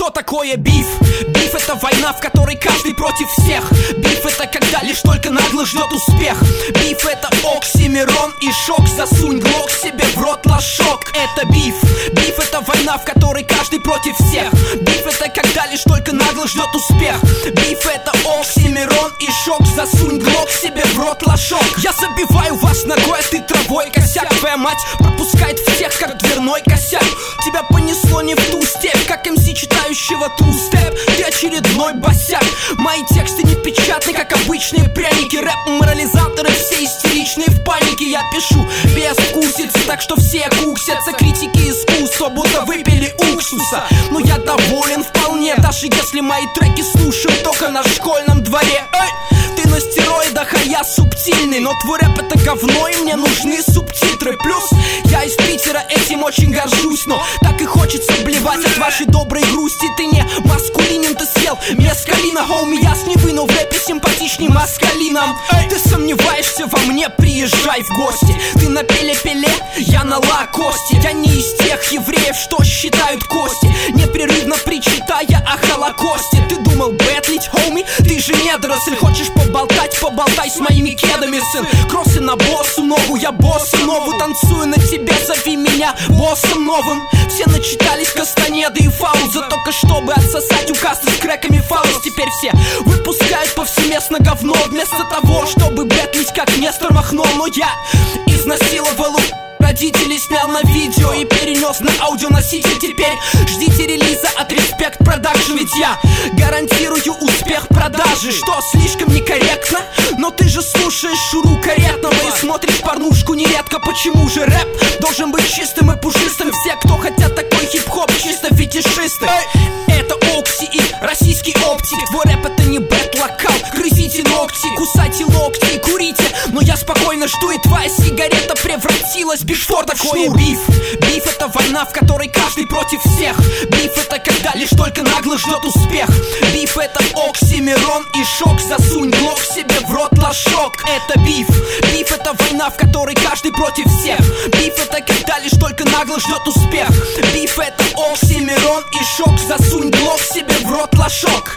Что такое биф? Биф — это война, в которой каждый против всех. Биф — это когда лишь только нагло ждет успех. Биф — это оксимирон и шок. Засунь глок себе в рот, лошок. Это биф. Биф — это война, в которой каждый против всех. Биф — это когда лишь только нагло ждет успех. Биф — это оксимирон и шок. Засунь глок себе в рот, лошок. Я забиваю вас ногой, а ты травой. Косяк, твоя мать пропускает всех, как дверной косяк. Тебя понесло не в ту степь, как МС, читающего ту-степ. Ты очередной босяк. Мои тексты не печатны, как обычные пряники. Рэп-морализаторы все истеричные в панике. Я пишу без вкусицы, так что все куксятся. Критики искусства, будто выпили уксуса. Но я доволен вполне, даже если мои треки слушают только на школьном дворе. Эй! Ты на стероидах, а я субтильный. Но твой рэп — это говно, и мне нужны субтитры. Плюс я из Питера, этим очень горжусь. Но так и хочется блевать от вашей доброй грусти. Ты не маскулинен, ты съел мескалина. Хоуми, я с Невы, но в рэпе симпатичней маскалином. Ты сомневаешься во мне, приезжай в гости. Ты на пеле-пеле, я на лакосте. Я не из тех евреев, что считают кости, непрерывно причитая о Холокосте. Ты думал бэтлить, хоуми? Ты же недоросль. Хочешь поболтать, поболтай с моими кедами, сын. Кроссы на боссу ногу, я боссу нову. Танцую на тебе, зови меня боссом новым. Все начитались Кастанеды и Фауз, только чтобы отсосать у кассы с крэками Фауз. Теперь все выпускают повсеместно говно, вместо того, чтобы бэтлить, как Нестор Махно. Но я изнасиловал родителей, снял на видео и перенес на аудионоситель. Теперь ждите релиза от Respect Production, ведь я гарантирую успех продажи. Что, слишком некорректно? Но ты же слушаешь Шуру Каретного и смотришь порнушку нередко. Почему же рэп должен быть чистым и пушистым? Все, кто хотят такой хип-хоп, чисто фетишисты. Это Окси и российский оптик. Твой рэп — это не бэт-локал. Грызите ногти, кусайте локти и курите. Но я спокойно жду, и твоя сигарета превратилась в биф. Что такое биф? Биф — это война, в которой каждый против всех. Биф — это когда лишь только нагло ждет успех. Биф — это оксимирон и шок. Засунь глок себе в рот, лошок. Это биф. Биф — это война, в которой каждый против всех. Биф — это когда лишь только нагло ждет успех. Биф — это оксимирон и шок. Засунь глок себе в рот, лошок.